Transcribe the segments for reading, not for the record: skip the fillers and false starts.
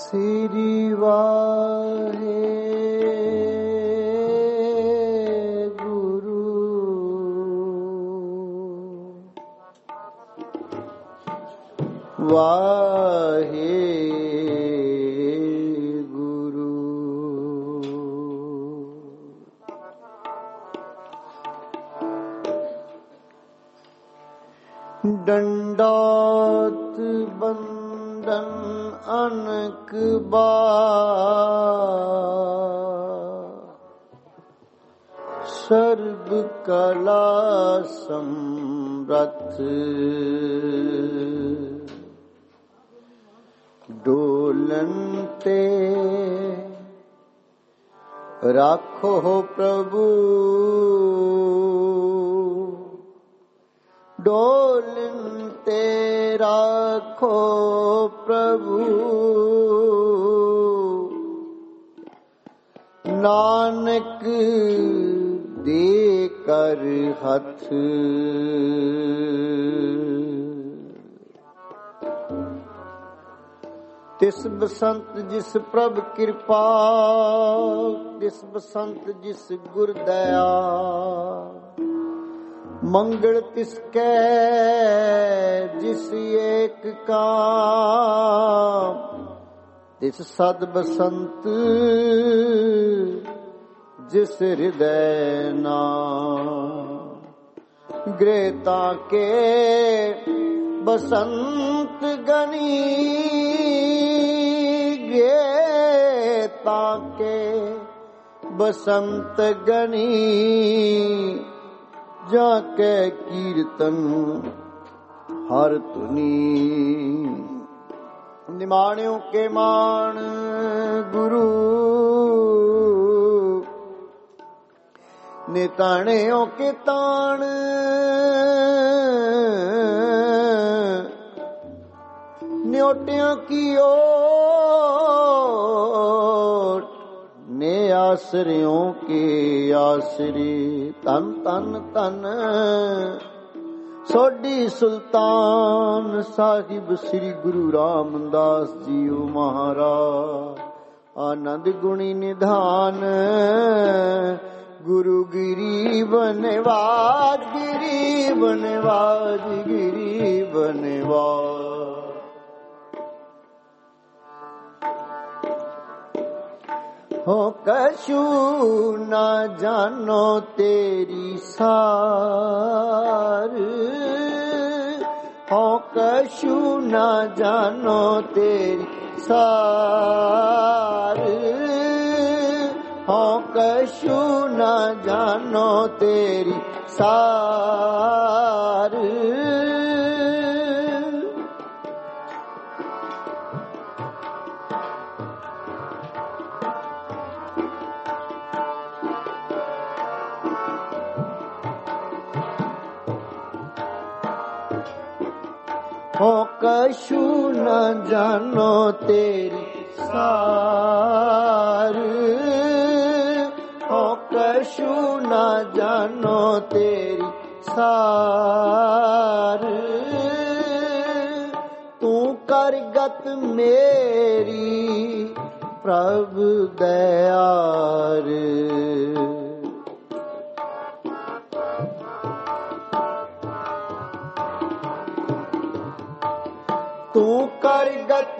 ਸ੍ਰੀ ਵਾਹਿਗੁਰੂ ਵਾਹਿਗੁਰੂ। ਡੰਡਾਤ ਬੰਦਨ ਅਨਕ ਬਾਰ, ਸਰਬ ਕਲਾ ਸਮਰੱਥ, ਡੋਲਨ ਤੇ ਰਾਖੋ ਪ੍ਰਭੂ, ਡੋਲਨ ਤੇ ਰਾਖੋ ਪ੍ਰਭੂ, ਨਾਨਕ ਦੇ ਕਰ ਹੱਥ। ਤਿਸ ਬਸੰਤ ਜਿਸ ਪ੍ਰਭ ਕਿਰਪਾ, ਤਿਸ ਬਸੰਤ ਜਿਸ ਗੁਰ ਦਇਆ, ਮੰਗਲ ਤਿਸ ਕੈ ਜਿਸ ਏਕ ਕਾਮ, ਤਿਸ ਸਦ ਬਸੰਤ ਜਿਸ ਹਿਰਦੈ ਨਾਮ। ਗ੍ਰਹਿ ਤਾਕੇ ਬਸੰਤ ਗਨੀ, ਗ੍ਰਹਿ ਤਾਕੇ ਬਸੰਤ ਗਨੀ, ਜਾ ਕੇ ਕੀਰਤਨ ਹਰ ਧੁਨੀ। ਨਿਮਾਣਿਓ ਕੇ ਮਾਣ ਗੁਰੂ, ਨਿਤਾਣਿਓ ਕੇ ਤਾਣ, ਨਿਓਟਿਆਂ ਕੀ ਓਟ, ਨੇ ਆਸਰਿਓ ਕੇ ਆਸਰੇ। ਧੰਨ ਧੰਨ ਧੰਨ ਸੋਢੀ ਸੁਲਤਾਨ ਸਾਹਿਬ ਸ੍ਰੀ ਗੁਰੂ ਰਾਮਦਾਸ ਜੀਓ ਮਹਾਰਾਜ। ਆਨੰਦ ਗੁਣੀ ਨਿਧਾਨ ਗੁਰੂ ਗਰੀਬ ਨਿਵਾਜ, ਗਰੀਬ ਨਿਵਾਜ, ਗਰੀਬ ਨਿਵਾਜ। ਹੋ ਕਛੂ ਨਾ ਜਾਨੋ ਤੇਰੀ ਸਾਰ, ਹੋ ਕਛੂ ਨਾ ਜਾਨੋ ਤੇਰੀ ਸਾਰ, ਹੋ ਕਛੂ ਨਾ ਜਾਨੋ ਤੇਰੀ ਸਾਰ। ਹੋ ਕਛੂ ਨ ਜਾਨੋ ਤੇਰੀ ਸਾਰ, ਹੋ ਕਛੂ ਨ ਜਾਨੋ ਤੇਰੀ ਸਾਰ। ਤੂੰ ਕਰ ਗਤ ਮੇਰੀ ਪ੍ਰਭ ਦਇਆਰ, ਤੂੰ ਕਰ ਗਤ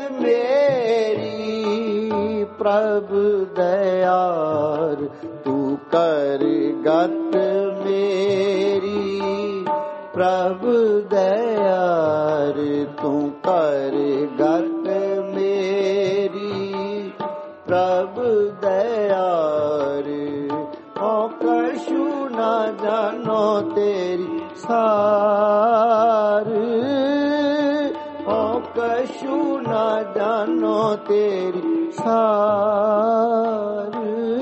ਮੇਰੀ ਪ੍ਰਭ ਦਇਆਰ, ਤੂੰ ਕਰ ਗਤ ਮੇਰੀ ਪ੍ਰਭ ਦਇਆਰ, ਤੂੰ ਕਰ ਗਤ ਮੇਰੀ ਪ੍ਰਭ ਦਇਆਰ। ਹੋ ਕਛੂ ਨ ਜਾਨੋ ਤੇਰੀ ਸਾਰ, ਹੋ ਕਛੂ ਨ ਜਾਨੋ ਤੇਰੀ ਸਾਰ।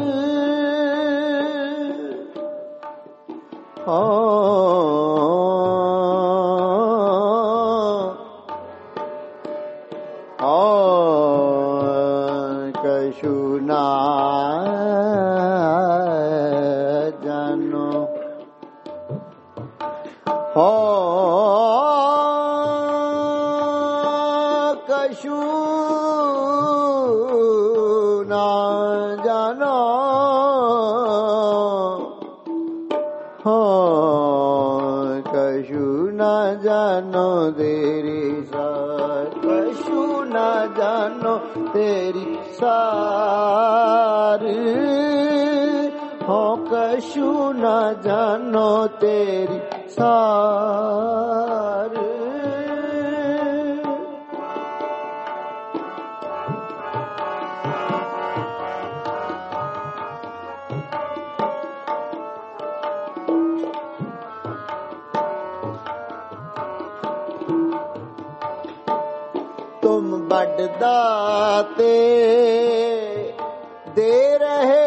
ਕਛੂ ਨ ਜਾਨੋ, ਕਛੂ कछु न जानो तेरी सार, कछु न जानो तेरी सार, हो कछु न जानो तेरी सार। तुम बड़ दाते दे रहे,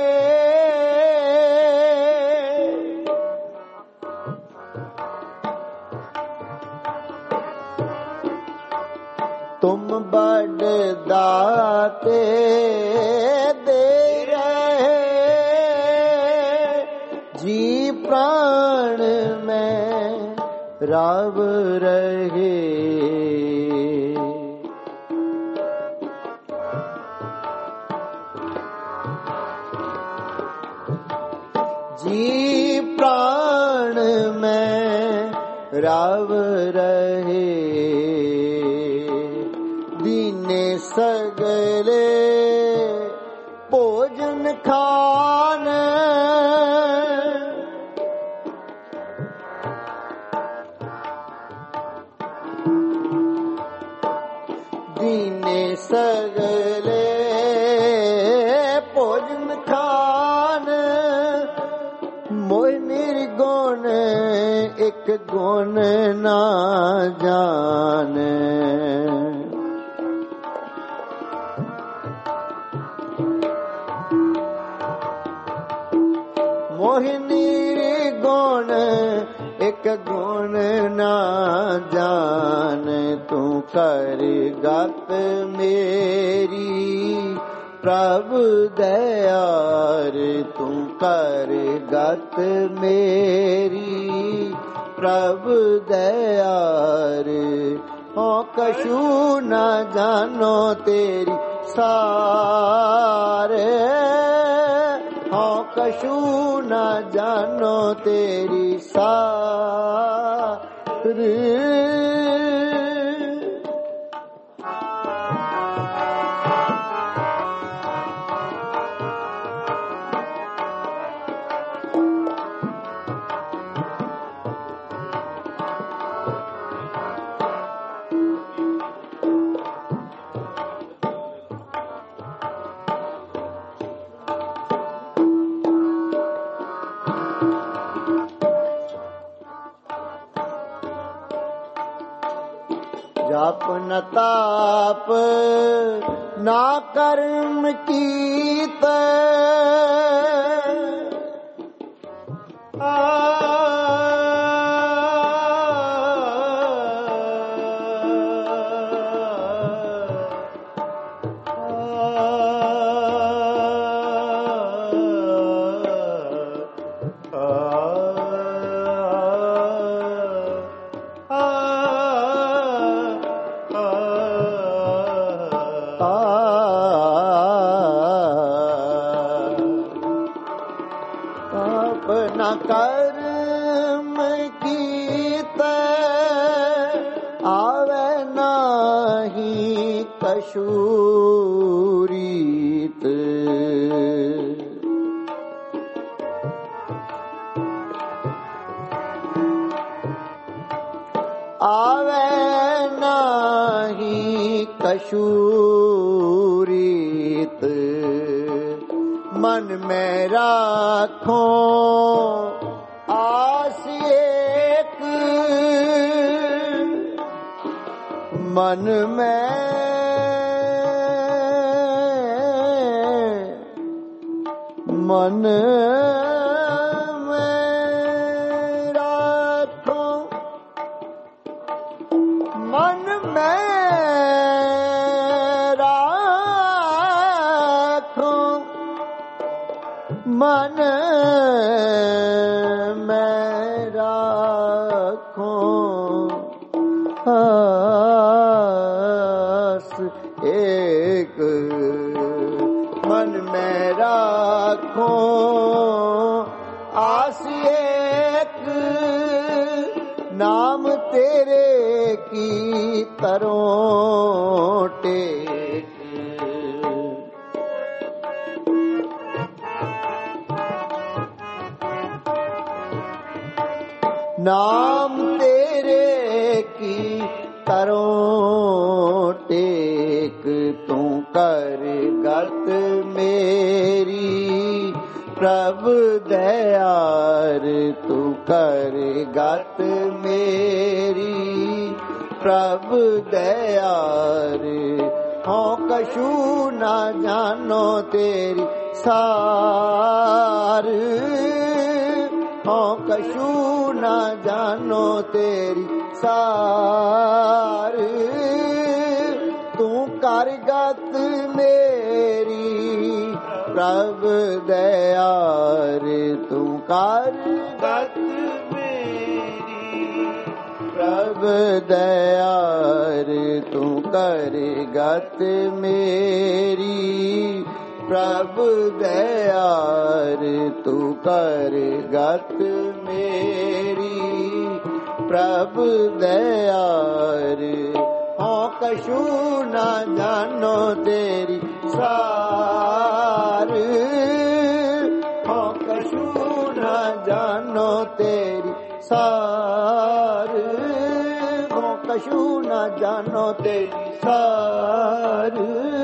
तुम बड़ दाते दे रहे, जी प्राण में रव रहे। जी प्राण में रव रहे, दीने सगले भोजन खान, दीने सगले भोजन खान, मोह निर्गुण एक गुण ना जान। मोह निर्गुण एक गुण ना जान, तू कर गत मेरी प्रभु दयार, तू कर गत मेरी प्रभु दयार। हो कछु न जानो तेरी सार, हो कछु न जानो तेरी सार। जाप न ताप ना कर्म कीत, अपना कर्म कीत आवे नाही कछु रीत, आवे नाही कछु रीत। मन में राखो आस एक, मन में राखो, मन में राखो, मन में राखो आस एक, मन में राखो आस एक। नाम तेरे की तरों टेक, नाम तेरे की तरों टेक, तू कर गत मेरी प्रभु दयार, तू कर गत मेरी प्रभु दयार। हो कछु न जानो तेरी सार, हो कछु न जानो तेरी सार, तू कर गत मेरी प्रभु दयार, तू कर गत मेरी प्रभु दयार, तू कर गत मेरी प्रभु दयार, तू कर गत मेरी प्रभु दयार। हो कछु न जानो तेरी सार, हो कछु न जानो तेरी सार, हो कछु न जानो तेरी सार।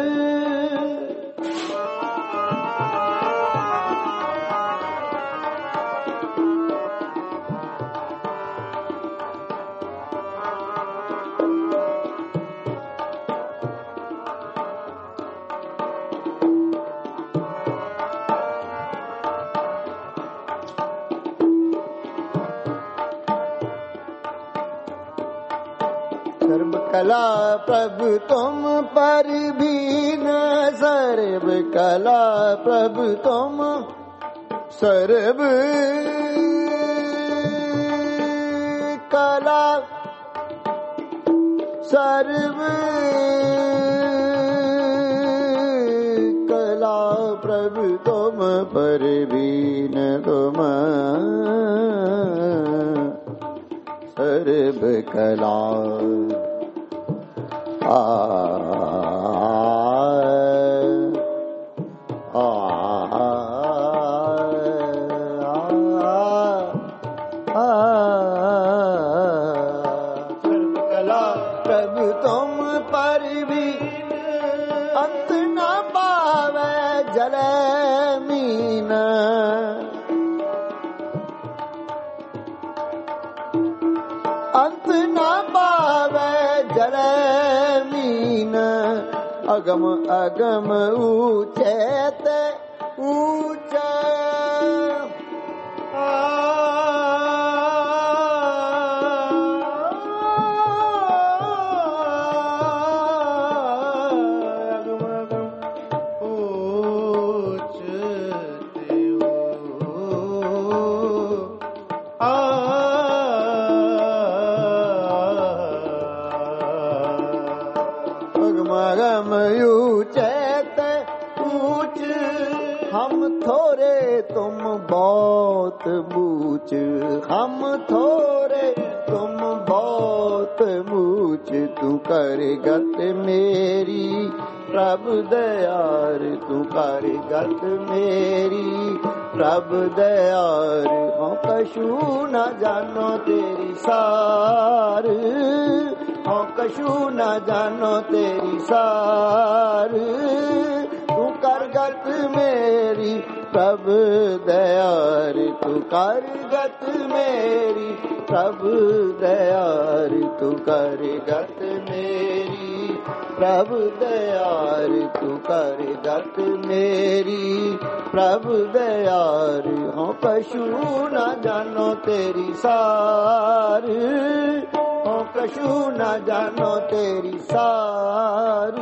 सर्व कला प्रभु तुम पर भी न, सर्व कला प्रभु तुम, सर्व कला सर्व कला प्रभु तुम पर भी न तुम, सर्व कला सर्वकला प्रभु तुम पर भी अंत न पावे जले मीन, अंत न पावे जले मीन, अगम अगम ऊंचे ऊंचा, अगम ऊंचे ऊंच, हम थोरे तुम बहुत ऊंच, हम थोरे तुम बहुत ऊंच, तू कर गत मेरी प्रभु दयार, तू कर गत मेरी प्रभु दयार। हो कछु न जानो तेरी सार, हो कछु न जानो तेरी सार, तू कर गत मेरी प्रभु दयार, तू कर गत मेरी प्रभु दयार, तू कर गत मेरी प्रभु दयार, तू कर गत मेरी प्रभु दयार। हो कछु न जानो तेरी सार, हो कछु न जानो तेरी सार।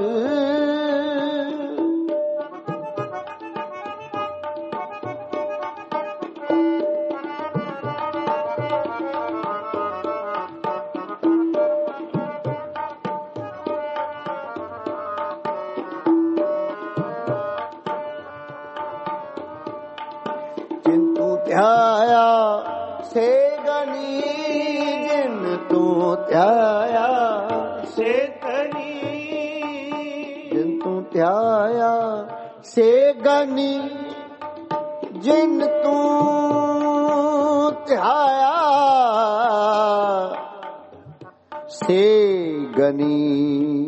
किंतु ध्याया से गण ਗਨੀ ਜਿਨ ਤੂੰ ਧਿਆਇਆ ਸੇ ਧਨੀ, ਜਿਨ ਤੂੰ ਧਿਆਇਆ ਸੇ ਗਨੀ ਜਿਨ ਤੂੰ ਧਿਆਇਆ ਸੇ ਗਨੀ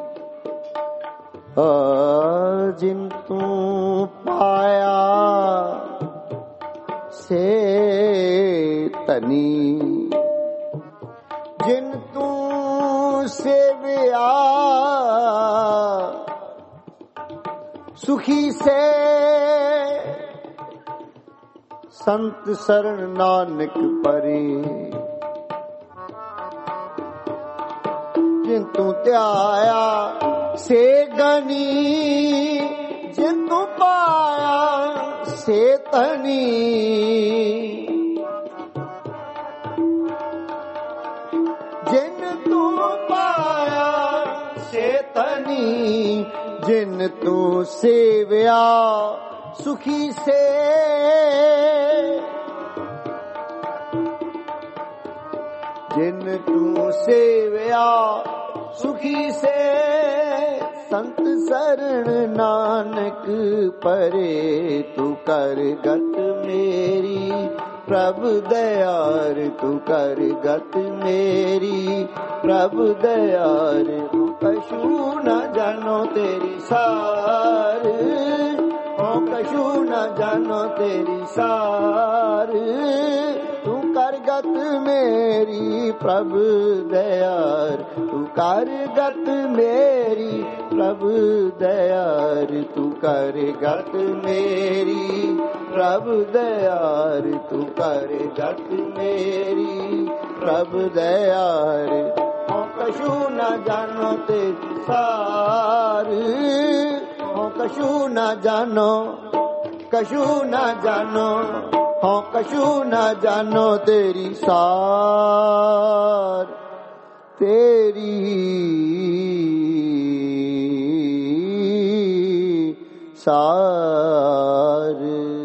ਜਿਨ ਤੂੰ ਪਾਇਆ ਸੇ ਧਨੀ, ਜਿਨ ਤੂੰ ਸੇਵਿਆ ਸੁਖੀ ਸੇ ਸੰਤ ਸਰਣ ਨਾਨਕ ਪਰੇ, ਜਿਨ ਤੂੰ ਧਿਆਇਆ ਸੇ ਗਨੀ ਜਿਨ ਤੂੰ ਪਾਇਆ ਸੇ ਧਨੀ, ਜਿਨ ਤੂੰ ਪਾਇਆ ਸੇ ਧਨੀ, ਜਿਨ ਤੂੰ ਸੇਵਿਆ ਸੁਖੀ ਸੇ, ਜਿਨ ਤੂੰ ਸੇਵਿਆ ਸੁਖੀ ਸੇ ਸੰਤ ਸਰਣ ਨਾਨਕ ਪਰੇ, ਤੂੰ ਕਰ ਗਤ ਮੇਰੀ ਪ੍ਰਭ ਦਇਆਰ, ਤੂੰ ਕਰ ਗਤ ਮੇਰੀ ਪ੍ਰਭ ਦਇਆਰ, ਕਛੂ ਨ ਜਾਣੋ ਤੇਰੀ ਸਾਰ, ਓ ਕਛੂ ਨ ਜਾਣੋ ਤੇਰੀ ਸਾਰ, ਤੂੰ ਕਰ ਗਤ ਮੇਰੀ ਪ੍ਰਭ ਦਇਆਰ, ਤੂੰ ਕਰ ਗਤ ਮੇਰੀ ਪ੍ਰਭ ਦਇਆਰ, ਤੂੰ ਕਰ ਗਤ ਮੇਰੀ ਪ੍ਰਭ ਦਇਆਰ, ਤੂੰ ਕਰ ਗਤ ਮੇਰੀ ਪ੍ਰਭ ਦਇਆਰ, ਓ ਕਛੂ ਨ ਜਾਣੋ ਤੇਰੀ ਸਾਰ, ਓ ਕਛੂ ਨ ਜਾਣੋ, ਕਛੂ ਨ ਜਾਣੋ, ਹਾਂ ਕਛੂ ਨਾ ਜਾਣੋ ਤੇਰੀ ਸਾਰ, ਤੇਰੀ ਸਾਰ।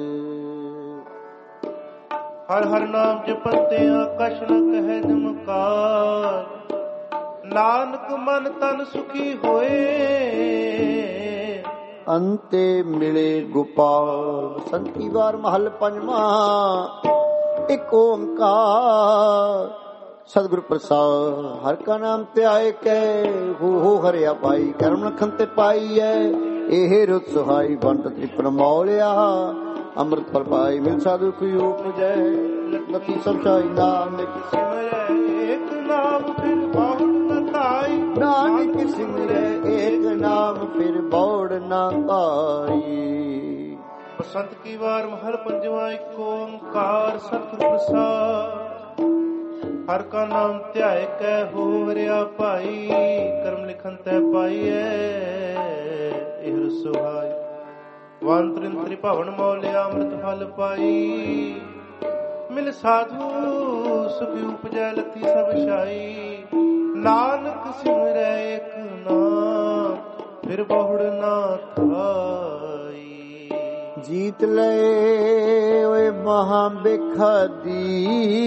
ਹਰ ਹਰ ਨਾਮ ਜਪਤਿਆਂ ਕਛ ਨ ਕਹਿ ਨਿਮਕਾਰ, ਨਾਨਕ ਮਨ ਤਨ ਸੁਖੀ ਹੋਏ। ਅੰਤੇ ਮਿਲੇ ਗੋਪਾਲ। ਸੰਤੀ ਵਾਰ ਮਹਲ ਪੰਜਵਾਂ। ਇੱਕ ਓੰਕਾਰ ਸਤਿਗੁਰ ਪ੍ਰਸਾਦ। ਹਰ ਕਾ ਨਾਮ ਧਿਆਏ ਕੈ ਹੋ ਹਰਿਆ ਪਾਈ। ਕਰਮ ਲਖਨ ਤੇ ਪਾਈ ਐ ਇਹ ਰੁਤ ਸੁਹਾਈ। ਬੰਤ ਤ੍ਰਿਪਨ ਮੌਲਿਆ ਅੰਮ੍ਰਿਤ ਫਲ ਪਾਈ। ਮਿਲ ਸਾਧੂ ਕੀ ਉਪਜੈ ਲਤੀ ਸਭ ਸਾਈ। ਨਾਮ ਸਿਮਰੈ ਏਕ ਨਾਮ ਫਿਰ ਬਹੁੜ ਨ ਧਾਈ। ਨਾਨਕ ਸਿਮਰੈ ਏਕ ਨਾਮ ਫਿਰ ਬੌੜ ਨਾ ਧਾਈ। ਬਸੰਤ ਕੀ ਵਾਰ ਮਹਲ ਪੰਜਵਾਂ। ਇੱਕ ਓੰਕਾਰ ਸਤਿਗੁਰ ਪ੍ਰਸਾਦ। ਹਰ ਕਾ ਨਾਮ ਧਿਆਏ ਕੈ ਹੋ ਹਰਿਆ ਭਾਈ। ਕਰਮ ਲਿਖਨ ਤੈ ਪਾਈਐ ਇਹ ਰਸੋਹਾਈ। ਵਨ ਤ੍ਰਿੰਤਰਿ ਭਵਨ ਮੌਲਿਆ ਅੰਮ੍ਰਿਤ ਫਲ ਪਾਈ। ਮਿਲ ਸਾਧੂ ਸੁਖ ਉਪਜੈ ਲਤੀ ਸਭ ਛਾਈ। ਨਾਨਕ ਸਿਮਰੈ ਏਕ ਨਾਮ ਫਿਰ ਬਹੁੜ ਨਾ ਧਾਈ। ਜੀਤ ਲਏ ਓਏ ਮਹਾ ਬੇਖਾਦੀ।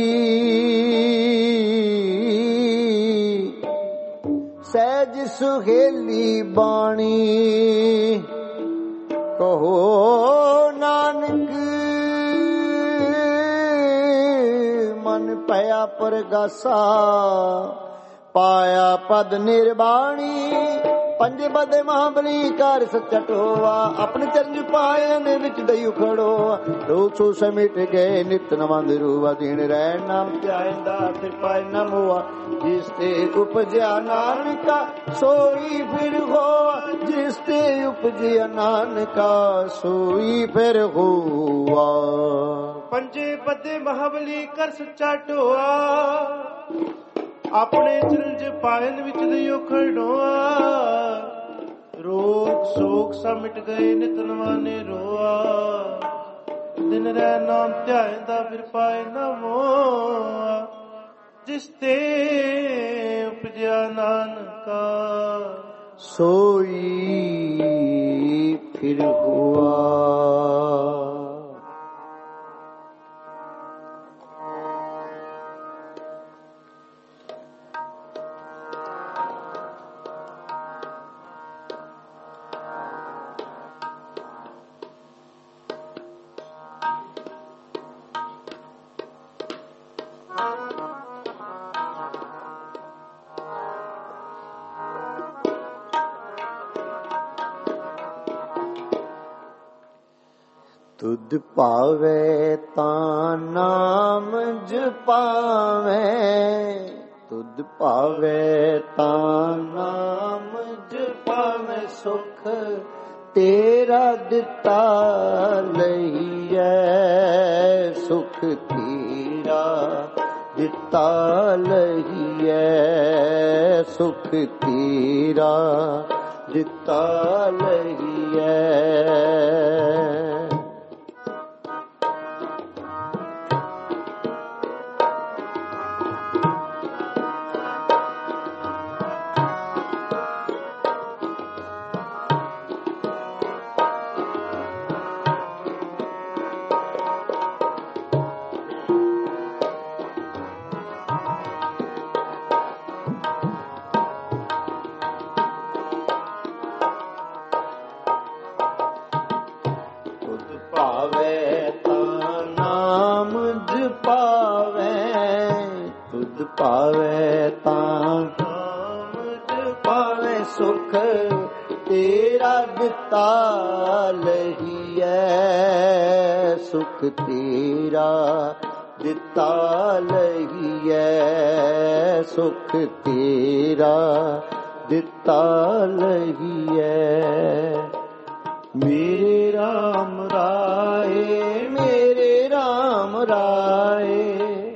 ਸਹਿਜ ਸੁਹੇਲੀ ਬਾਣੀ ਕਹੋ ਨਾਨਕ। ਮਨ ਭਇਆ ਪਰਗਾਸਾ ਪਾਇਆ ਪਦ ਨਿਰਬਾਣੀ। ਪੰਜੇ ਬਦੇ ਮਹਾਬਲੀ ਕਰ ਸੱਚਾ ਟੋਆ। ਆਪਣੇ ਚਰਨ ਪਾਏ ਨੇ ਵਿੱਚ ਦਈ ਉਖੜੋਆ। ਰੋਗ ਸੋ ਸਮਿਟ ਗਏ ਨਿਤ ਨਵੰਦ ਰੂਆ। ਦੀਨ ਰਹਿ ਨਾਮ ਧਿਆਇਂਦਾ ਫਿਰ ਪਾਏ ਨਾ ਮੋਆ। ਜਿਸ ਤੇ ਉਪਜਿਆ ਨਾਨਕਾ ਸੋਈ ਫਿਰ ਹੋਆ। ਜਿਸ ਤੇ ਉਪਜਿਆ ਨਾਨਕਾ ਸੋਈ ਫਿਰ ਹੋਆ। ਪੰਜੇ ਬਦੇ ਮਹਾਬਲੀ ਕਰ ਸੱਚਾ ਟੋਆ। ਆਪਣੇ ਚਰਨ ਚ ਪਾਇਨ ਵਿੱਚ ਦਿਓ ਖੜੋਆ। ਰੋਗ ਸੋਗ ਸਭ ਮਿਟ ਗਏ ਨਿਤ ਨਵਾਨੇ ਰੋਆ। ਦਿਨ ਰਹਿ ਨਾਮ ਧਿਆਇਂਦਾ ਫਿਰ ਪਾਏ ਨਾ ਮੋਆ। ਜਿਸ ਤੇ ਉਪਜਿਆ ਨਾਨਕਾ ਸੋਈ ਫਿਰ ਹੋਆ। ਤੁਧ ਭਾਵੇ ਤਾਂ ਨਾਮ ਜਪਾਵੇਂ, ਤੁਧ ਭਾਵੇ ਤਾਂ ਨਾਮ ਜਪਾਵੇਂ, ਸੁਖ ਤੇਰਾ ਦਿੱਤਾ ਲਈਐ, ਸੁਖ ਤੇਰਾ ਦਿੱਤਾ ਲਈਐ, ਸੁਖ ਤੇਰਾ ਦਿੱਤਾ ਲਈਐ। ਭਾਵੇ ਤਾਂ ਨਾਮ ਜਪਾਵੇ, ਤੁਧ ਭਾਵੇ ਤਾਂ ਨਾਮ ਜਪਾਵੇ, ਸੁਖ ਤੇਰਾ ਦਿੱਤਾ ਲਈਐ, ਸੁਖ ਤੇਰਾ ਦਿੱਤਾ ਲਈਐ, ਸੁਖ ਤੇਰਾ ਦਿੱਤਾ ਲਈਐ। ਮੇਰੇ ਰਾਮ ਰਾਏ, ਮੇਰੇ ਰਾਮ ਰਾਏ,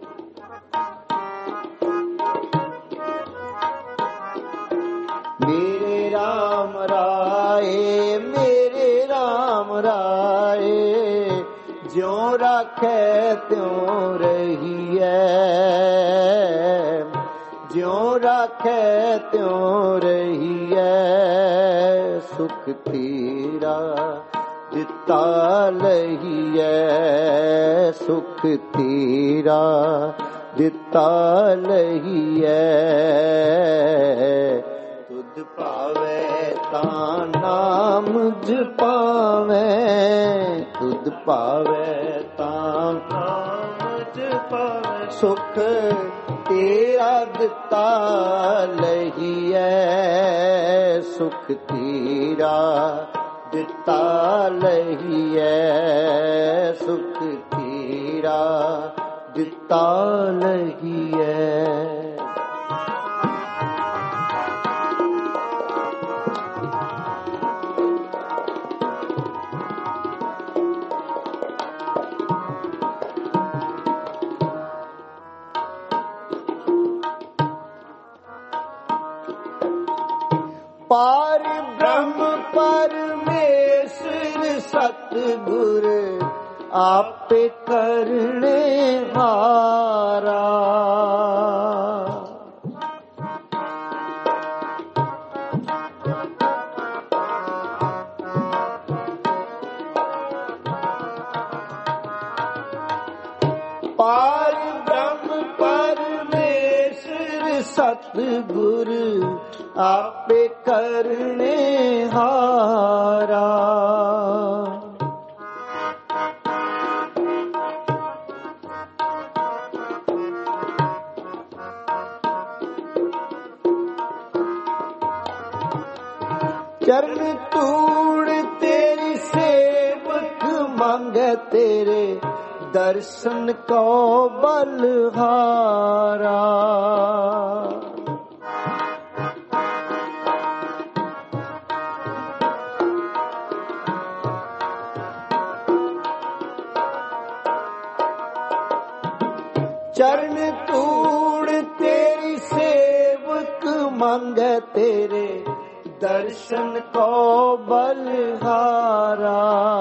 ਮੇਰੇ ਰਾਮ ਰਾਏ, ਮੇਰੇ ਰਾਮ ਰਾਏ, ਜਿਉ ਰਾਖੈ ਤਿਉ ਰਹੀਐ, ਜਿਉ ਰਾਖੈ ਤਿਉ ਰਹੀਐ, ਸੁਖ ਤੇਰਾ ਦਿੱਤਾ ਲਈਐ, ਸੁਖ ਤੇਰਾ ਦਿੱਤਾ ਲਈਐ। ਤੁਧ ਭਾਵੇ ਤਾਂ ਨਾਮ ਜਪਾਵੇਂ, ਤੁਧ ਭਾਵੇ ਤਾਂ ਨਾਮ ਜਪਾਵੇਂ, ਸੁਖ ਤੇਰਾ ਦਿੱਤਾ ਲਈਐ, ਸੁਖ ਤੇਰਾ ਦਿੱਤਾ ਲਈਐ, ਸੁਖ ਤੇਰਾ ਦਿੱਤਾ ਲਈਐ। ਪਾਰ ਬ੍ਰਹਮ ਪਰਮੇਸ਼ਰ ਸਤਿਗੁਰ ਆਪੇ ਕਰਨੇ ਹਾਰਾ, ਪਾਰ ਬ੍ਰਹਮ ਪਰਮੇਸ਼ਰ ਸਤਿਗੁਰ ਆਪੇ ਕਰਨੇ ਹਾਰਾ, ਚਰਨ ਧੂੜ ਤੇਰੀ ਸੇਵਕ ਮੰਗੈ, ਤੇਰੇ ਦਰਸ਼ਨ ਕੋ ਬਲਹਾਰਾ, ਚਰਨ ਧੂੜ ਤੇਰੀ ਸੇਵਕ ਮੰਗੈ, ਤੇਰੇ ਦਰਸ਼ਨ ਕੋ ਬਲਹਾਰਾ।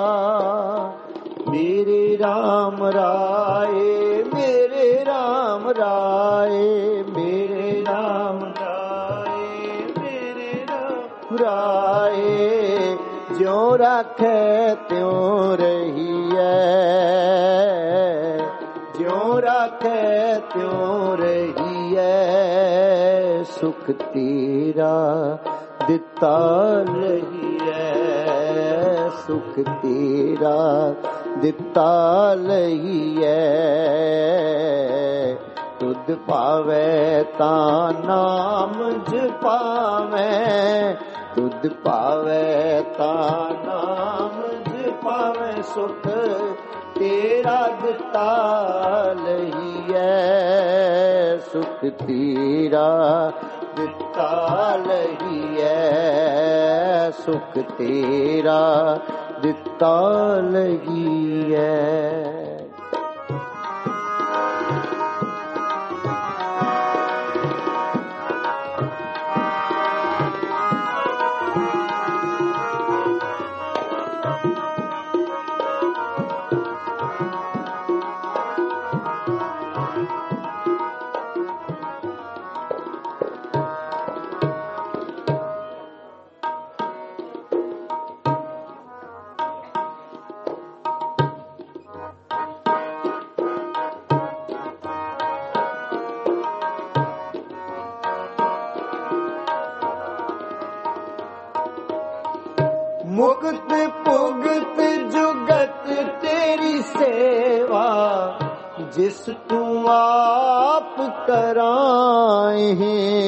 ਮੇਰੇ ਰਾਮ ਰਾਏ, ਮੇਰੇ ਰਾਮ ਰਾਏ, ਮੇਰੇ ਰਾਮ ਰਾਏ, ਮੇਰੇ ਰਾਮ ਰਾਏ, ਜਿਉ ਰਾਖੈ ਤਿਉ ਰਹੀਐ, ਜਿਉ ਰਾਖੈ ਤਿਉ ਰਹੀਐ, ਸੁਖ ਤੇਰਾ ਦਿੱਤਾ ਲਈਐ, ਸੁਖ ਤੇਰਾ ਦਿੱਤਾ ਲਈਐ। ਤੁਧ ਭਾਵੇ ਤਾਂ ਨਾਮ ਜਪਾਵੇਂ, ਤੁਧ ਭਾਵੇ ਤਾਂ ਨਾਮ ਜਪਾਵੇਂ, ਪਾਵੇਂ ਸੁਖ ਤੇਰਾ ਦਿੱਤਾ ਲਈਐ ਸੁਖ ਤੇਰਾ ਦਿੱਤਾ ਲਈਐ ਸੁਖ ਤੇਰਾ ਦਿੱਤਾ ਲਈਐ। ਮੁਕਤ ਭੁਗਤ ਜੁਗਤ ਤੇਰੀ ਸੇਵਾ ਜਿਸ ਤੂੰ ਆਪ ਕਰਾਏ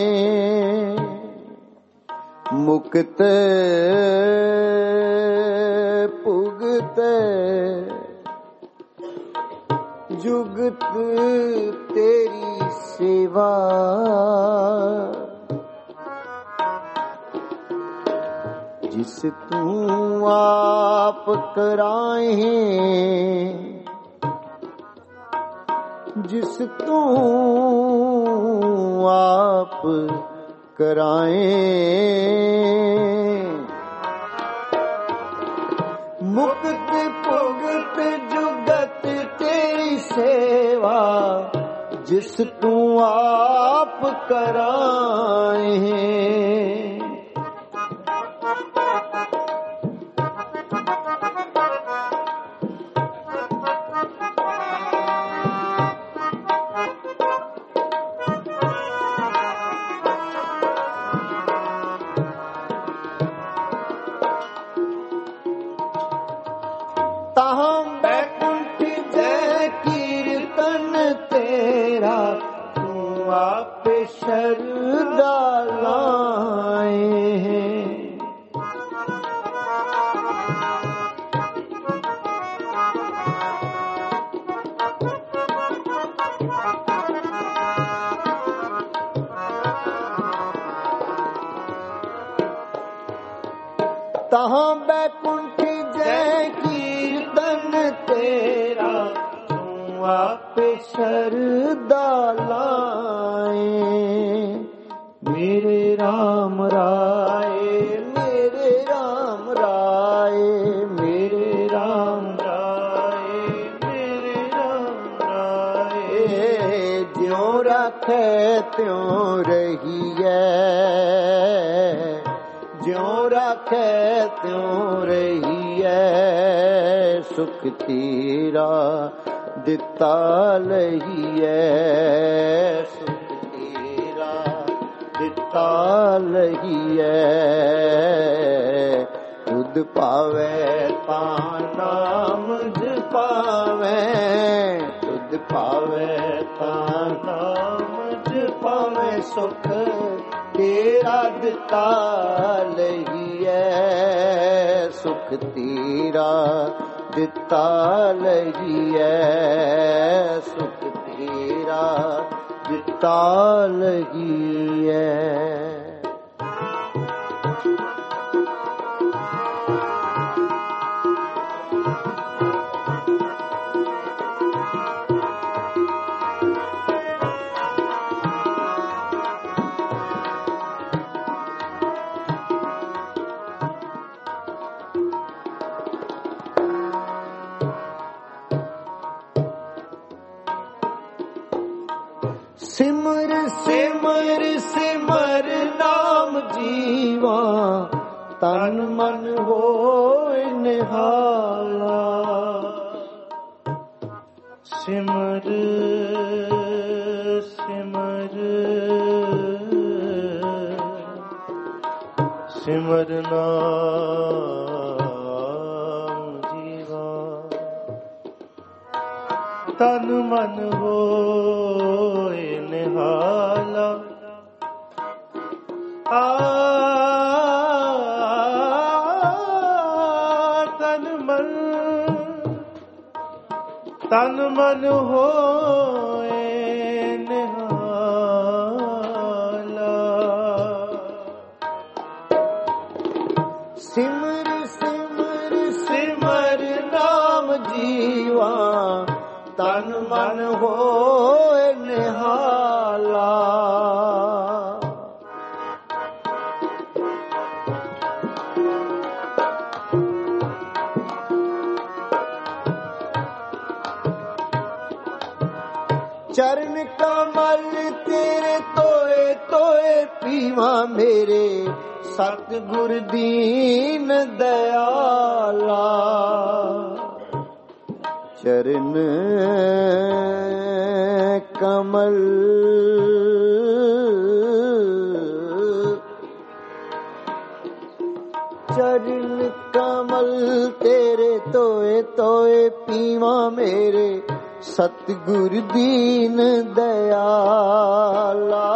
ਮੁਕਤ ਭੁਗਤ ਜੁਗਤ ਤੇਰੀ ਸੇਵਾ ਜਿਸ ਤੂੰ ਆਪ ਕਰਾਏ ਜਿਸ ਤੂੰ ਆਪ ਕਰਾਏ ਮੁਕਤ ਭੁਗਤ ਜੁਗਤ ਤੇਰੀ ਸੇਵਾ ਜਿਸ ਤੂੰ ਆਪ ਕਰਾਏ ਤਾਹੰ ਬੈਕੁੰਠ ਜੈ ਕੀਰਤਨ ਤੇਰਾ ਤੂੰ ਆਪੇ ਸ਼ਰਧਾ ਲਾਏ ਤਾਹੰ ਬੈਕੁੰਠ ਜੈ ਕੀਰਤਨ ਤੇਰਾ ਤੂੰ ਆਪੇ ਸ਼ਰਧਾ ਲਾਏ ਮੇਰੇ ਰਾਮ ਰਾਏ ਮੇਰੇ ਰਾਮ ਰਾਏ ਮੇਰੇ ਰਾਮ ਰਾਏ ਮੇਰੇ ਰਾਮ ਰਾਏ ਜਿਉ ਰੱਖੇ ਤਿਉ ਰਹੀਐ ਜਿਉ ਰੱਖੇ ਤਿਉ ਰਹੀਐ ਸੁਖ ਤੇਰਾ ਦਿੱਤਾ ਲਈਐ ਸੁਖ ਤੇਰਾ ਦਿੱਤਾ ਲਈਐ ਤੁਧ ਪਾਵੈ ਤਾਂ ਨਾਮ ਜਪਾਵੈ ਤੁਧ ਪਾਵੈ ਤਾਂ ਨਾਮ ਜਪਾਵੈ ਸੁਖ ਤੇਰਾ ਦਿੱਤਾ ਲਈਐ ਸੁਖ ਤੇਰਾ ਦਿੱਤਾ ਲਈਐ ਸੁਖ ਤੇਰਾ ਦਿੱਤਾ ਲਈਐ। ਸਿਮਰ ਸਿਮਰ ਸਿਮਰ ਨਾਮ ਜੀਵਾ ਤਨ ਮਨ ਹੋਇ ਨਿਹਾਲਾ ਸਿਮਰ ਸਿਮਰ ਸਿਮਰ ਨਾਮ ਜੀਵਾ ਤਨ ਮਨ ਹੋਇ ਨਿਹਾਲਾ ਤਨ ਮਨ ਮਨ ਹੋਏ ਨਿਹਾਲਾ। ਸਿਮਰ ਸਿਮਰ ਸਿਮਰ ਨਾਮ ਜੀਵਾ, ਤਨ ਮਨ ਹੋਏ ਨਿਹਾਲਾ। ਚਰਨ ਕਮਲ ਤੇਰੇ ਤੋਏ ਤੋਏ ਪੀਵਾ ਮੇਰੇ, ਸਤਿਗੁਰ ਦੀਨ ਦਇਆਲਾ। ਚਰਨ ਕਮਲ ਚਰਨ ਕਮਲ ਤੇਰੇ ਤੋਏ ਤੋਏ ਪੀਵਾ ਮੇਰੇ, ਸਤਿਗੁਰ ਦੀਨ ਦਇਆਲਾ।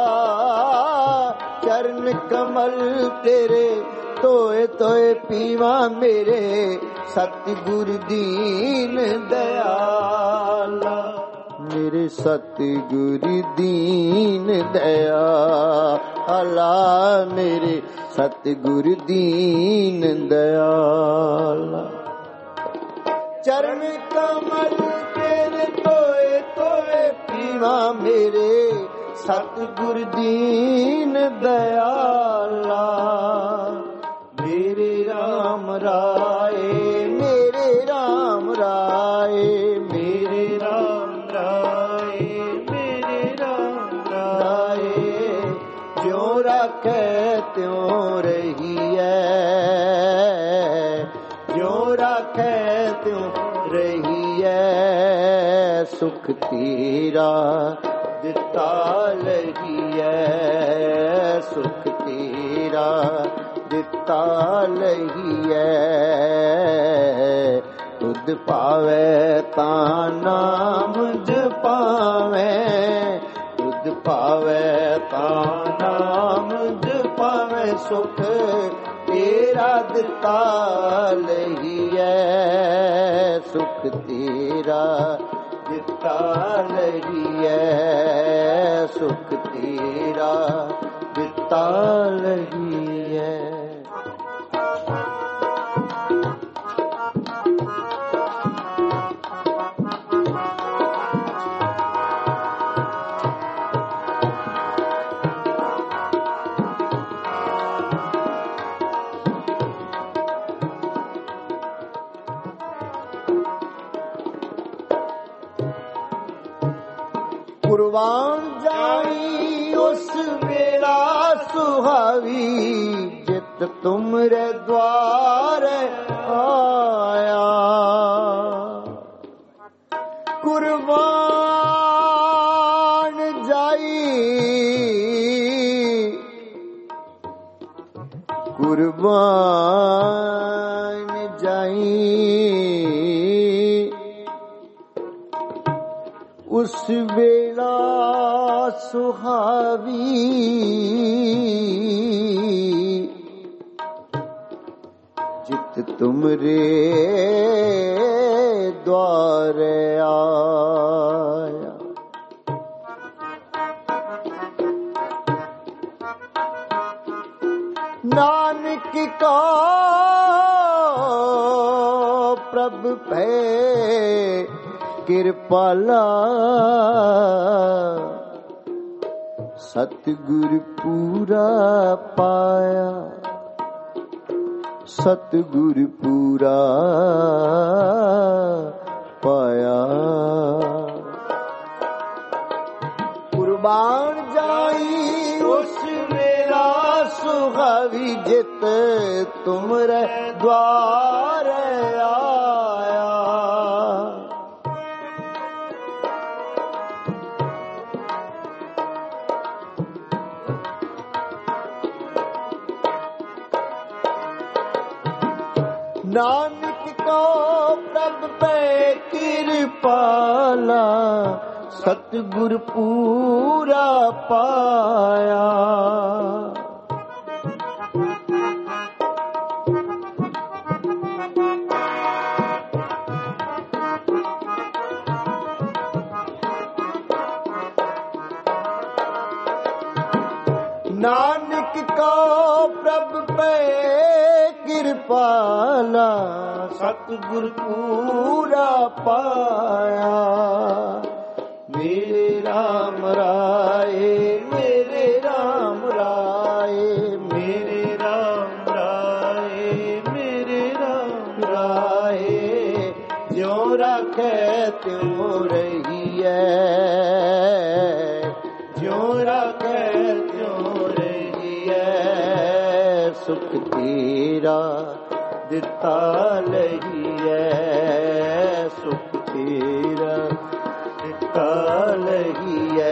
ਚਰਨ ਕਮਲ ਤੇਰੇ ਤੋਏ ਤੋਏ ਪੀਵਾ ਮੇਰੇ, ਸਤਿਗੁਰ ਦੀਨ ਦਇਆਲਾ। ਮੇਰੇ ਸਤਿਗੁਰ ਦੀਨ ਦਇਆਲਾ, ਮੇਰੇ ਸਤਿਗੁਰ ਦੀਨ ਦਇਆਲਾ। ਚਰਨ ਕਮਲ ਤੇਰੇ ਤੋਏ ਤੋਏ ਪੀਵਾ ਮੇਰੇ, ਸਤਿਗੁਰ ਦੀਨ ਦਇਆਲਾ। ਮੇਰੇ ਰਾਮ ਰਾਏ, ਮੇਰੇ ਰਾਮ ਰਾਏ, ਮੇਰੇ ਰਾਮ ਰਾਏ, ਮੇਰੇ ਰਾਮ ਰਾਏ। ਜਿਉ ਰਾਖੈ ਤਿਉ ਰਹੀਐ, ਜਿਉ ਰਾਖੈ ਤਿਉ ਰਹੀਐ। ਸੁਖ ਤੇਰਾ ਦਿੱਤਾ ਲਹੀਐ, ਸੁਖ ਤੇਰਾ ਦਿੱਤਾ ਲਹੀਐ। ਤੁਧ ਪਾਵੈ ਤਾਂ ਨਾਮ ਜਪਾਵੈ, ਤੁਧ ਪਾਵੈ ਤਾਂ ਨਾਮ ਜਪਾਵੈ। ਸੁਖ ਤੇਰਾ ਦਿੱਤਾ ਲਹੀਐ, ਸੁਖ ਤੇਰਾ ਦਿੱਤਾ ਲਹੀਐ, ਸੁਖ ਤੇਰਾ ਦਿੱਤਾ ਲਹੀਐ। ਕੁਰਬਾਨ ਜਾਈ ਉਸ ਵੇਲਾ ਸੁਹਾਵੀ, ਜਿਤ ਤੁਮਰੇ ਦਵਾਰ ਆਇਆ। ਕੁਰਬਾਨ ਜਾਈ, ਕੁਰਬਾਨ ਜਾਈ ਉਸ ਵੇਲਾ ਸੁਹਾਵੀ, ਜਿਤ ਤੁਮਰੇ ਦਵਾਰ ਆਇਆ। ਨਾਨਕ ਕਾ ਪ੍ਰਭ ਭੈ ਕਿਰਪਾਲਾ, ਸਤਿਗੁਰ ਪੂਰਾ ਪਾਇਆ, ਸਤਿਗੁਰ ਪੂਰਾ ਪਾਇਆ। ਕੁਰਬਾਨ ਜਾਈ ਉਸ ਵੇਲਾ ਸੁਹਾਵੀ, ਜਿਤ ਤੁਮਰੇ ਦਵਾਰ ਆਇਆ। ਨਾਨਕ ਕੋ ਪ੍ਰਭ ਪੈ ਕਿਰਪਾਲਾ, ਸਤਿਗੁਰ ਪੂਰਾ ਪਾਇਆ। नानक को प्रभ पे कृपाला सतगुर पूरा पाया। मेरे राम राय मेरे राम राय मेरे राम राय मेरे राम राय ज्यों राखे त्यों रहिए ज्यों राखे त्यों रहिए। सुख तेरा दिता लहिए सुख तेरा दिता लहिए।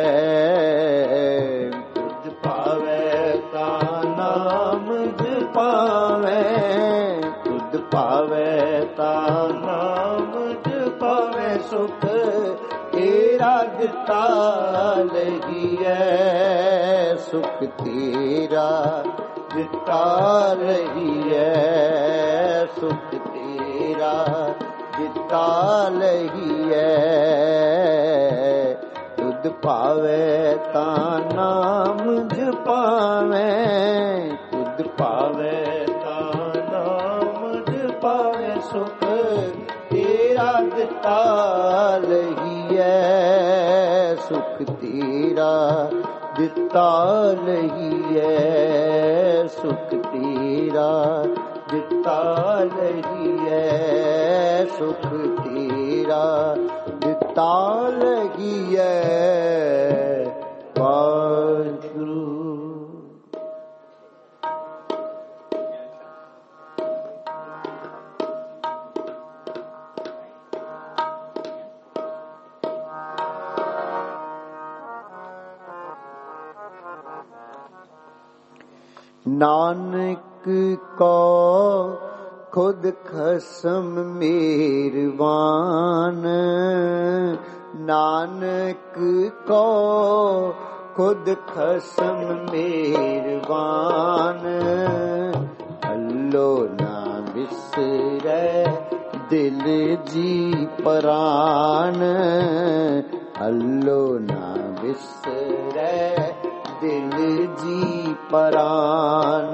तुझ पावे ता नाम जपावे तुझ पावे ता नाम जपावे। सुख तेरा दिता लहिए सुख तेरा दिता लहिए सुख तेरा दिता लहिए। तुध पावे ता नाम जपावे तुध पावे ता नाम जपावे। सुख तेरा दिता लहिए सुख तेरा दिता लहिए सुख तेरा दिता लहिए सुख तेरा दिता लहिए। वाहिगुरू। नानक को खुद खसम मेहरबान नानक को खुद खसम मेहरबान। अल्लो ना बिसरै दिल जी परान अल्लो ना बिसरै दिल जी परान।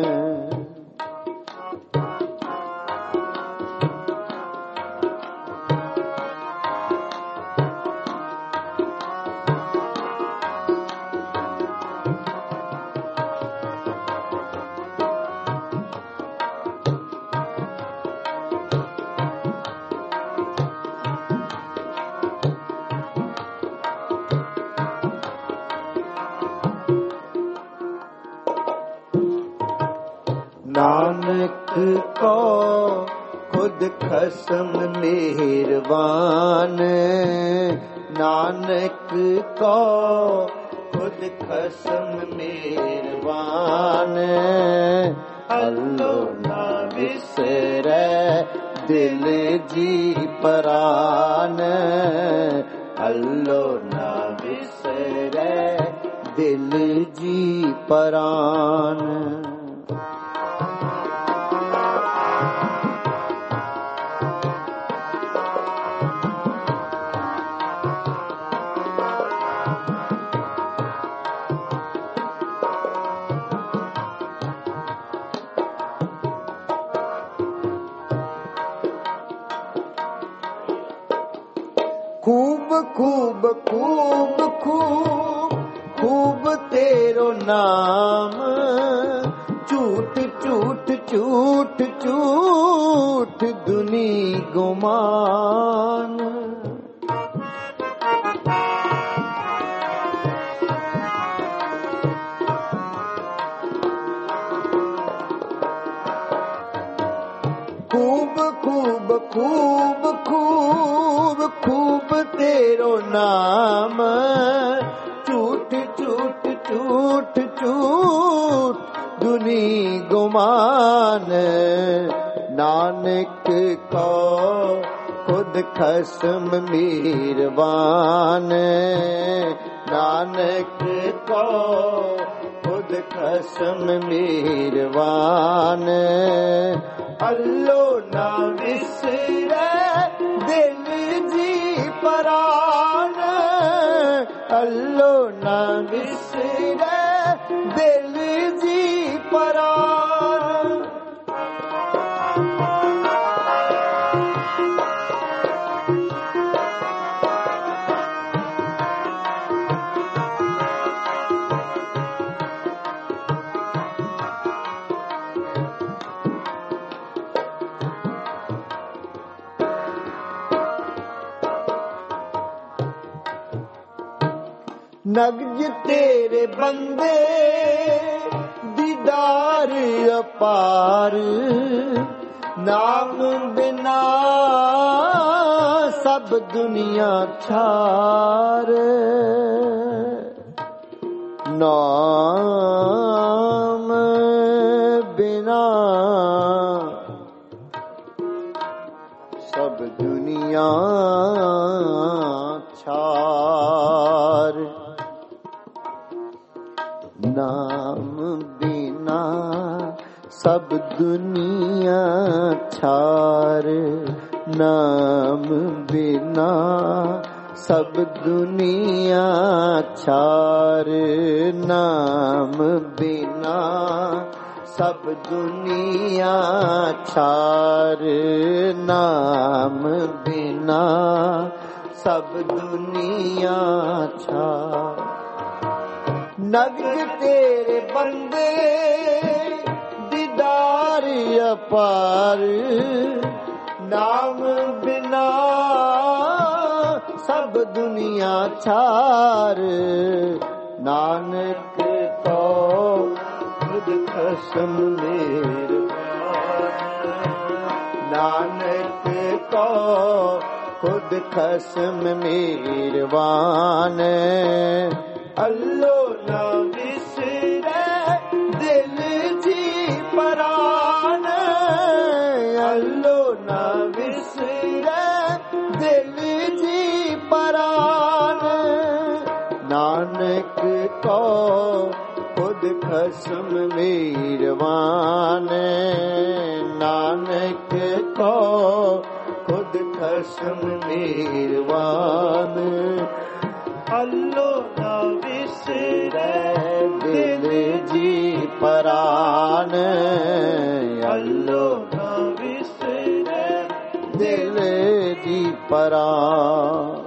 नानक को खुद खसम मेहरबान नानक को खुद खसम मेहरबान। अल्लो ना बिसरै दिल जी परान अल्लो ना बिसरै दिल जी परान। खूब खूब खूब खूब खूब तेरो नाम झूठ झूठ झूठ झूठ दुनी गुमान। खूब खूब खूब खूब खूब तेरो नाम झूठ झूठ झूठ झूठ दुनी गुमान। नानक को खुद खसम मेहरबान नानक को खुद खसम मेहरबान। अल्लो ना विसरै दिल जी परान अल्लो ना विसरै ਦਿਲ ਜੀ ਪਰਾਨ। ਨਗਜ ਤੇਰੇ ਬੰਦੇ ਦੀਦਾਰ ਅਪਾਰ, ਨਾਮ ਬਿਨਾ ਸਭ ਦੁਨੀਆ ਛਾਰ। ਨਾਮ ਬਿਨਾ ਸਭ ਦੁਨੀਆ ਛਾਰ। ਨਾਮ ਬਿਨਾ ਸਭ ਦੁਨੀਆ ਛਾਰ। ਨਾਮ ਬਿਨਾ ਸਭ ਦੁਨੀਆ ਛਾਰ। ਨਾਮ ਬਿਨਾ ਸਭ ਦੁਨੀਆ ਛਾਰ। ਨਾਮ ਬਿਨਾ ਸਭ ਦੁਨੀਆ ਛਾਰ। ਨਗਜ ਤੇਰੇ ਬੰਦੇ ਦੀਦਾਰ ਅਪਾਰ, ਨਾਮ ਬਿਨਾ ਸਭ ਦੁਨੀਆ ਛਾਰ। ਨਾਨਕ ਕੋ ਖੁਦ ਖਸਮ ਮਿਹਰਬਾਨ। ਨਾਨਕ ਕੋ ਖੁਦ ਖਸਮ ਮਿਹਰਬਾਨ। ਅੱਲੋ ਨਾ ਵਿਸਰੈ ਦਿਲ ਜੀ ਪਰਾਨ। ਅੱਲੋ ਨਾ ਵਿਸਰੈ ਦਿਲ ਜੀ ਪਰਾਨ। ਨਾਨਕ ਕੋ ਖੁਦ ਖਸਮ ਮਿਹਰਬਾਨ। ਨਾਨਕ ਕੋ ਖੁਦ ਖਸਮ ਮਿਹਰਬਾਨ। ਅੱਲੋ ਨਾ ਵਿਸਰੈ ਦਿਲ ਜੀ ਪਰਾਨ। ਅੱਲੋ ਨਾ ਵਿਸਰੈ ਦਿਲ ਜੀ ਪਰਾਨ।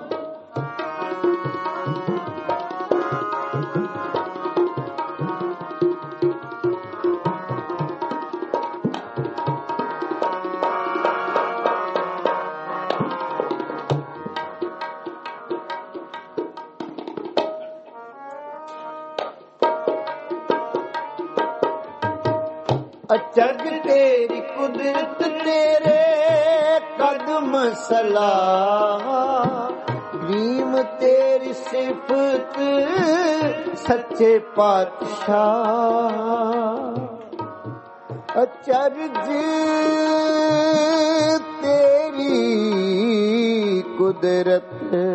ਅਚਰਜ ਤੇਰੀ ਕੁਦਰਤ ਤੇਰੇ ਕਦਮ ਸਲਾਹ। ਨੀਮ ਤੇਰੀ ਸਿਫਤ ਸੱਚੇ ਪਾਤਸ਼ਾਹ। ਅਚਰਜ ਤੇਰੀ ਕੁਦਰਤ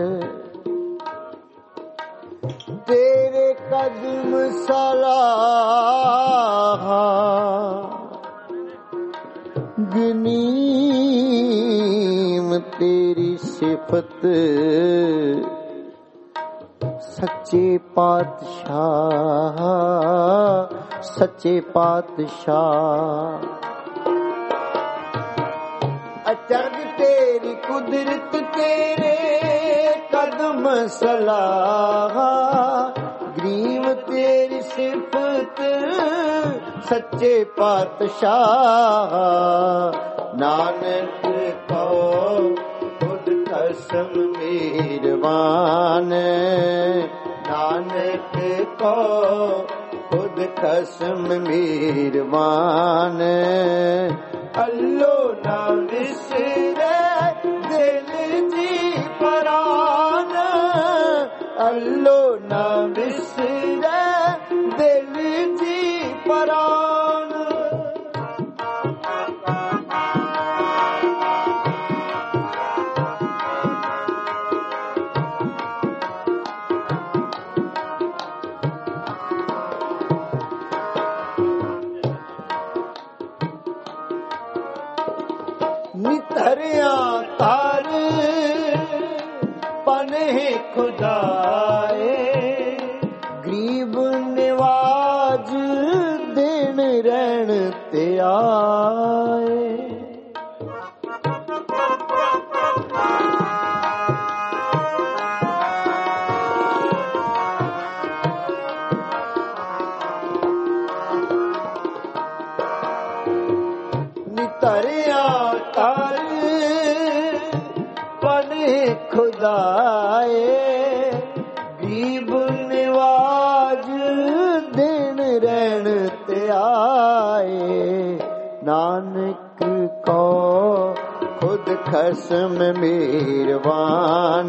ਤੇਰੇ ਕਦਮ ਸਲਾਹ। ਗਨੀਮ ਤੇਰੀ ਸਿਫਤ ਸੱਚੇ ਪਾਤਸ਼ਾਹ। ਸੱਚੇ ਪਾਤਸ਼ਾਹ। ਅਚਰਜ ਤੇਰੀ ਕੁਦਰਤ ਤੇਰੇ ਕਦਮ ਸਲਾਹ। ਗਰੀਮ ਤੇਰੀ ਸਿਫਤ ਸੱਚੇ ਪਾਤਸ਼ਾਹ। ਨਾਨਕ ਕੋ ਖੁਦ ਖਸਮ ਮਿਹਰਬਾਨ। ਨਾਨਕ ਕੋ ਖੁਦ ਖਸਮ ਮਿਹਰਬਾਨ। ਅੱਲੋ ਨਾ ਵਿਸਰੈ ਦਿਲ ਜੀ ਪਰਾਨ। ਅੱਲੋ ਨਾ ਵਿਸਰੈ ਦਿਲ ਜੀ ਪਰਾਨ। ਨਿਤਰਿਆ ਤਾਰ ਪਨਹਿ ਖੁਦਾਏ। ਗਰੀਬ ਨਿਵਾਜ ਰਹਿਣ ਤੇ ਆਏ। ਨਿਤਰਿਆ ਕਰ ਪਨੇ ਖੁਦਾਏ, ਗਰੀਬ ਨਿਵਾਜ ਦਿਨ ਰਹਿਣ ਤੇ ਆਏ। ਨਾਨਕ ਕੋ ਖੁਦ ਖਸਮ ਮਿਹਰਬਾਨ,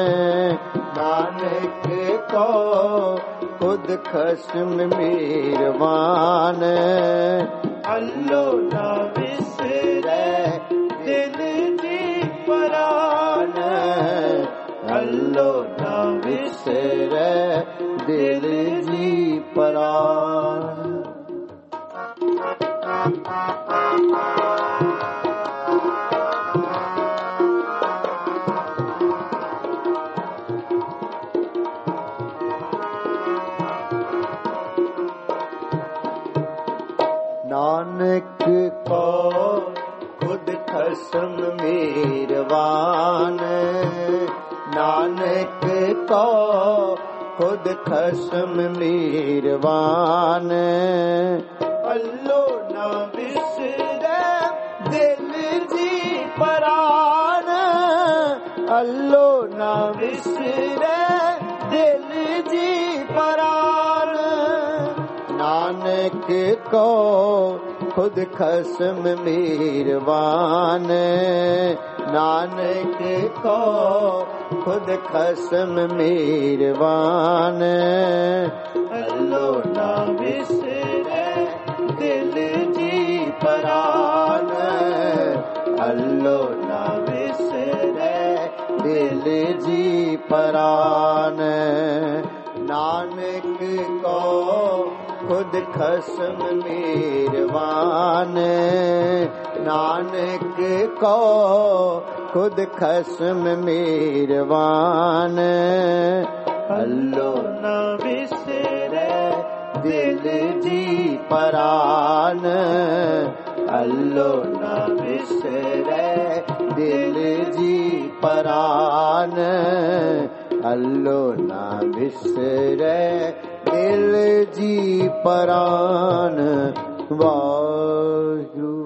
ਨਾਨਕ ਕੋ ਖੁਦ ਖਸਮ ਮਿਹਰਬਾਨ। ਅੱਲੋ ਨਾ ਵਿਸਰੈ ਦਿਲ ਦੀ ਪਰਾਨ, ਅੱਲੋ ਨਾ ਵਿਸਰੈ ਦਿਲ ਦੀ ਪਰਾਨ। ਨਾਨਕ ਕੋ ਖੁਦ ਖਸਮ ਮਿਹਰਬਾਨ, ਨਾਨਕ ਕੋ ਖੁਦ ਖਸਮ ਮਿਹਰਬਾਨ। ਅੱਲੋ ਨਾ ਵਿਸਰੈ ਦਿਲ ਦੀ ਪਰਾਨ, ਅੱਲੋ ਨਾ ਵਿਸਰੈ ਦਿਲ ਦੀ ਪਰਾਨ। ਨਾਨਕ ਕੋ ਖੁਦ ਖਸਮ ਮਿਹਰਬਾਨ, ਨਾਨਕ ਕੋ ਖੁਦ ਖਸਮ ਮਿਹਰਬਾਨ। ਅੱਲੋ ਨਾ ਵਿਸਰੈ ਦਿਲ ਦੀ ਪਰਾਨ, ਅੱਲੋ ਨਾ ਵਿਸਰੈ ਦਿਲ ਦੀ ਪਰਾਨ। ਨਾਨਕ ਕੋ ਖੁਦ ਖਸਮ ਮਿਹਰਬਾਨ, ਨਾਨਕ ਕੋ ਖੁਦ ਖਸਮ ਮਿਹਰਬਾਨ। ਅੱਲੋ ਨਾ ਵਿਸਰੈ ਦਿਲ ਦੀ ਪਰਾਨ, ਅੱਲੋ ਨਾ ਵਿਸਰੈ ਦਿਲ ਦੀ ਪਰਾਨ। ਅੱਲੋ ਨਾ ਵਿਸਰੈ ਦਿਲ ਦੀ ਪਰਾਨ। ਵਾਹਿਗੁਰੂ।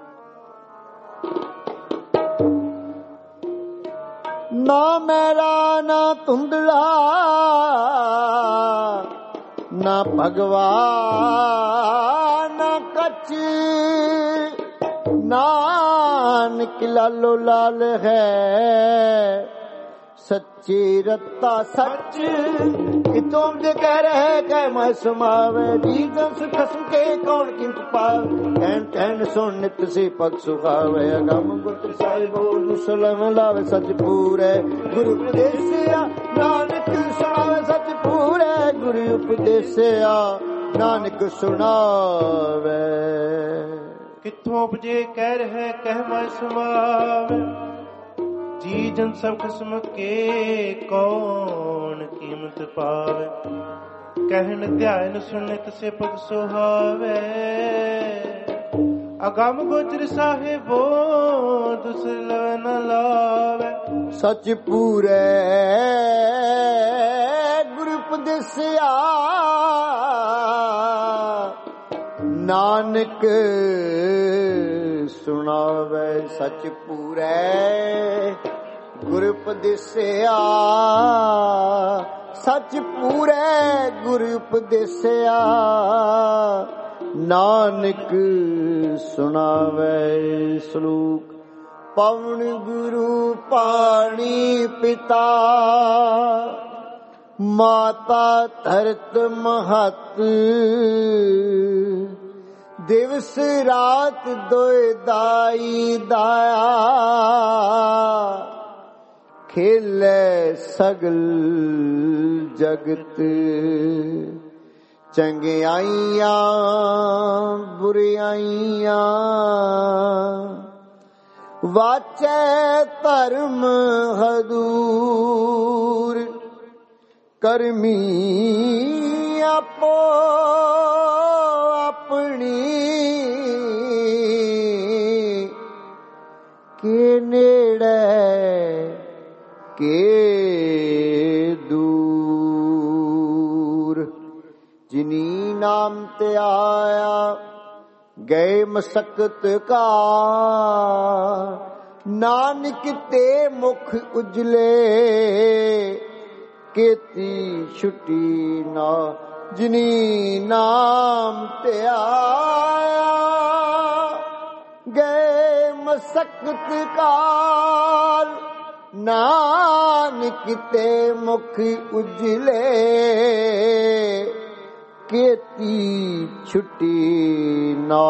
ਨਾ ਮੇਰਾ ਨਾ ਧੁੰਦਲਾ, ਨਾ ਭਗਵਾ ਨਾ ਕੱਚ, ਨਾਨਕ ਲਾਲੋ ਲਾਲ ਹੈ ਸੱਚੀ ਰਤਾ ਸੱਚ। ਕਿਤੋਂ ਦੇ ਕਹਿ ਰਹੇ ਕਹਿ ਮੈਂ ਸਮਾਵੇ, ਜੀ ਦਸ ਖਸਮ ਕੇ ਕੌਣ ਕਿੰਤ ਪਾਵੇ। ਕਹਿਣ ਕਹਿਣ ਸੁਣ ਨਿਤ ਸੇ ਪਗ ਸੁਖਾਵੇ, ਅਗਮ ਗੁਰ ਸਾਹਿਬੋ ਮੁਸਲਮ ਲਾਵੇ ਸੱਚ ਪੂਰੇ। ਗੁਰੂ ਉਪਦੇਸਿਆ ਨਾਨਕ ਸੁਣਾਵੇ ਸੱਚ ਪੂਰੇ, ਗੁਰੂ ਉਪਦੇਸਿਆ ਨਾਨਕ ਸੁਣਾਵੇ। ਕਿੱਥੋਂ ਉਪਜੇ ਕਹਿ ਰਹੇ ਕਹਿ ਮੈਂ ਸਮਾਵੇ, ਜੀ ਜਨ ਸਭ ਖਸਮ ਕੇ ਕੌਣ ਕੀਮਤ ਪਾਵੇ। ਕਹਿਣ ਧਿਆਨ ਸੁਣਿਤ ਸੇ ਪਗ ਸੁਹਾਵੇ, ਅਗਮ ਗੋਚਰ ਸਾਹਿਬੋ ਦੁਸਲ ਨ ਲਾਵੇ। ਸੱਚ ਪੂਰੇ ਗੁਰੂ ਉਪਦੇਸਿਆ ਨਾਨਕ ਸੁਣਾਵੇ। ਸੱਚ ਪੂਰੇ ਗੁਰੂ ਉਪਦੇਸਿਆ, ਸੱਚ ਪੂਰੇ ਗੁਰੂ ਉਪਦੇਸਿਆ ਨਾਨਕ ਸੁਣਾਵੇ। ਸਲੋਕ। ਪਵਨ ਗੁਰੂ ਪਾਣੀ ਪਿਤਾ, ਮਾਤਾ ਧਰਤ ਮਹਤ। ਦਿਵਸ ਰਾਤ ਦੋਇ ਦਾਈ ਦਾਇਆ, ਖੇਲੇ ਸਗਲ ਜਗਤ। ਚੰਗਿਆਈਆਂ ਬੁਰਿਆਈਆਂ, ਵਾਚੈ ਧਰਮ ਹਦੂਰ। ਕਰਮੀ ਆਪੋ ਆਪਣੀ ਜਿਨੀ ਨਾਮ ਤੇ ਆਇਆ ਗਏ ਮਸਕਤ ਕਾ ਨਾਨਕ ਤੇ ਮੁਖ ਉਜਲੇ ਕੀਤੀ ਛੁੱਟੀ ਨਾ ਜਿਨੀ ਨਾਮ ਤੇ ਆਇਆ ਗਏ ਮਸਕਤ ਕਾਲ ਨਾਨਕ ਤੇ ਮੁਖ ਉਜਲੇ ਕੀਤੀ ਛੁੱਟੀ ਨਾ।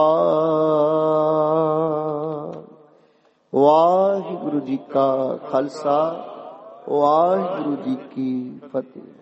ਵਾਹਿਗੁਰੂ ਜੀ ਕਾ ਖਾਲਸਾ, ਵਾਹਿਗੁਰੂ ਜੀ ਕੀ ਫਤਿਹ।